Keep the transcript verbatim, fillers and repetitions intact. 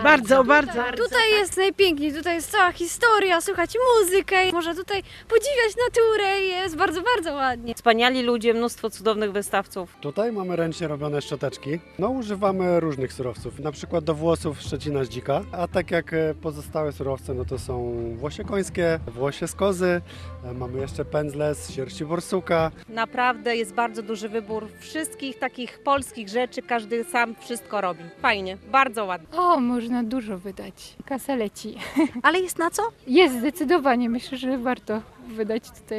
Bardzo, bardzo. Tutaj jest najpiękniej, tutaj jest cała historia, słuchać muzykę, można tutaj podziwiać naturę i jest bardzo, bardzo ładnie. Wspaniali ludzie, mnóstwo cudownych wystawców. Tutaj mamy ręcznie robione szczoteczki. No używamy różnych surowców, na przykład do włosów szczecina z dzika, a tak jak pozostałe surowce, no to są włosie końskie, włosie z kozy, mamy jeszcze pędzle z sierści borsuka. Naprawdę jest bardzo duży wybór wszystkich takich polskich rzeczy, każdy sam wszystko robi. Fajnie, bardzo ładnie. O, można dużo wydać. Kasa leci. Ale jest na co? Jest zdecydowanie, myślę, że warto wydać tutaj.